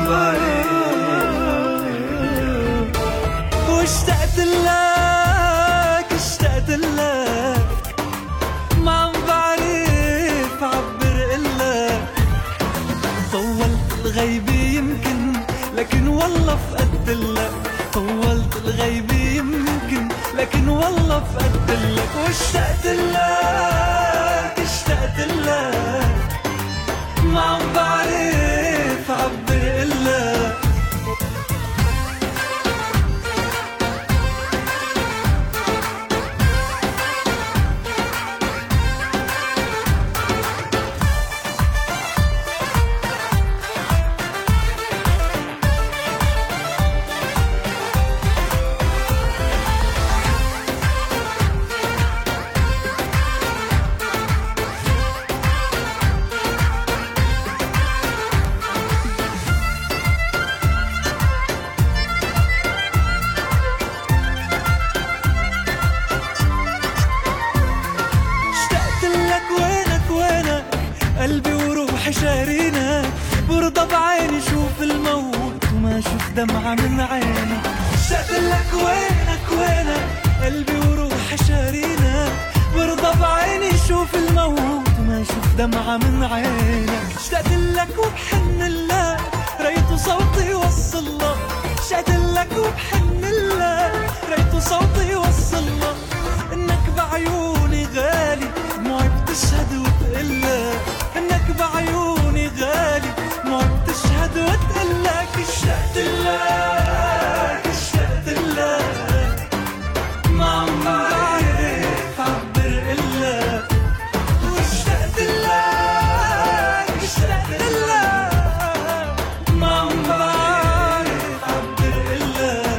واشتقت لك اشتقت لك ما عم بعرف عبر إلك. طولت الغيبة يمكن لكن والله فقدتلك. طولت الغيبة يمكن لكن والله فقدتلك. واشتقت لك اشتقت لك ما عم بعرف عبر إلك. قلبي وروحي شارينك. برضى بعيني شوف الموت وما شوف دمعة من عينك. اشتقت لك وينك وينك قلبي وروحي شارينك. برضى بعيني شوف الموت وما شوف دمعة من عينك. اشتقت لك وبحن لك ريت صوتي يوصل لك. اشتقت لك وبحن لك ريت صوتي يوصل لك. انك بعيوني غالي دموعي بتشهد وتقلك. انك بعيوني غالي دموعي بتشهد وتقلك. اشتقت لك اشتقت لك ما عم بعرف عبر إلك. واشتقت لك اشتقت لك ما عم بعرف عبر إلك.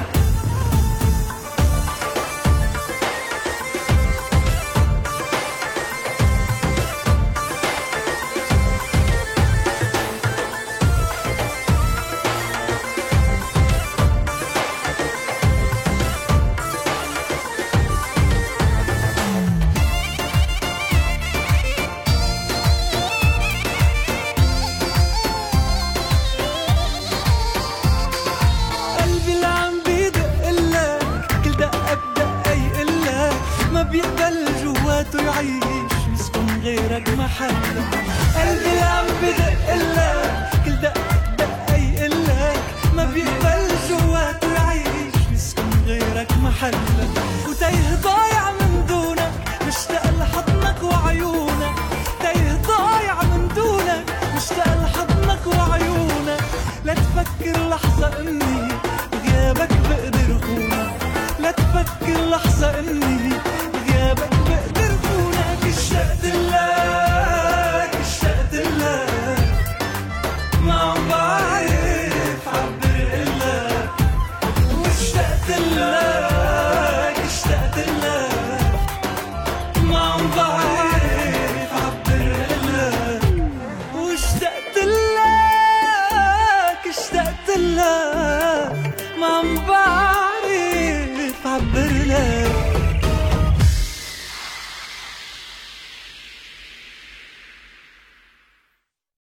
بيقبل جواته يعيش يسكن غيرك محلك. قلبي اللي عم بدقلك كل دقة يقلك. ما بيقبل جواته يعيش يسكن غيرك محلك. وتايه ضايع من دونك مشتاق لحضنك وعيونك. تايه ضايع من دونك مشتاق لحضنك وعيونك. لا تفكر لحظة اني بغيابك بقدر خونك. لا تفكر لحظة اني